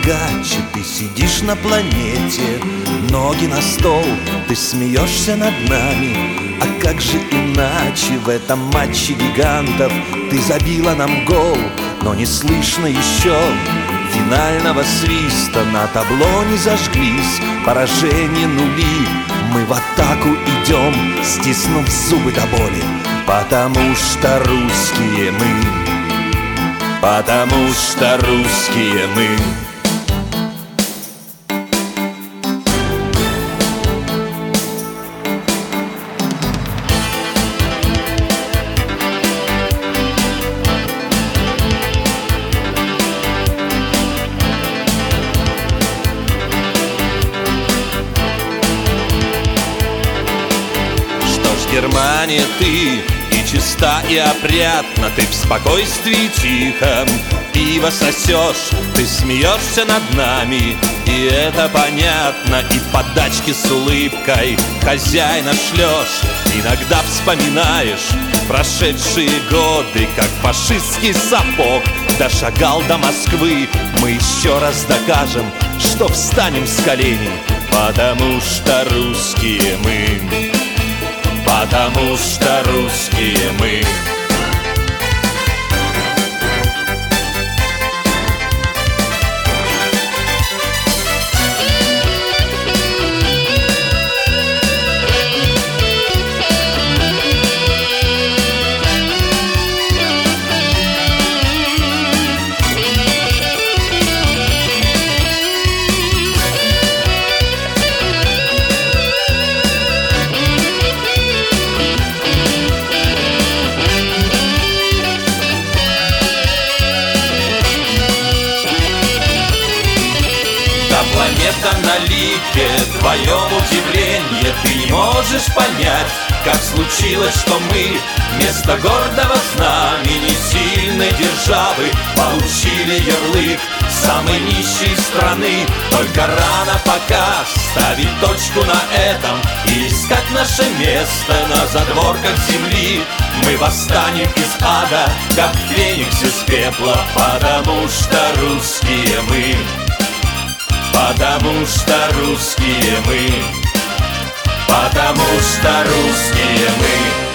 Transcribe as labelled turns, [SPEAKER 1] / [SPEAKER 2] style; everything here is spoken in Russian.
[SPEAKER 1] богаче, ты сидишь на планете, ноги на стол, ты смеешься над нами. А как же иначе в этом матче гигантов? Ты забила нам гол, но не слышно еще финального свиста. На табло не зажглись, поражение нули. Мы в атаку идем, стиснув зубы до боли, потому что русские мы, потому что русские мы. Германия, ты и чиста, и опрятна, ты в спокойствии тихом пиво сосешь, ты смеешься над нами, и это понятно. И подачки с улыбкой хозяина шлешь. Иногда вспоминаешь прошедшие годы, как фашистский сапог дошагал до Москвы. Мы еще раз докажем, что встанем с коленей, потому что русские мы, потому что русские мы.
[SPEAKER 2] Планета на лике, твоем удивление ты не можешь понять, как случилось, что мы вместо гордого знамени сильной державы получили ярлык самой нищей страны. Только рано пока ставить точку на этом и искать наше место на задворках земли. Мы восстанем из ада, как феникс из пепла, потому что русские мы, потому что русские мы, потому что русские мы.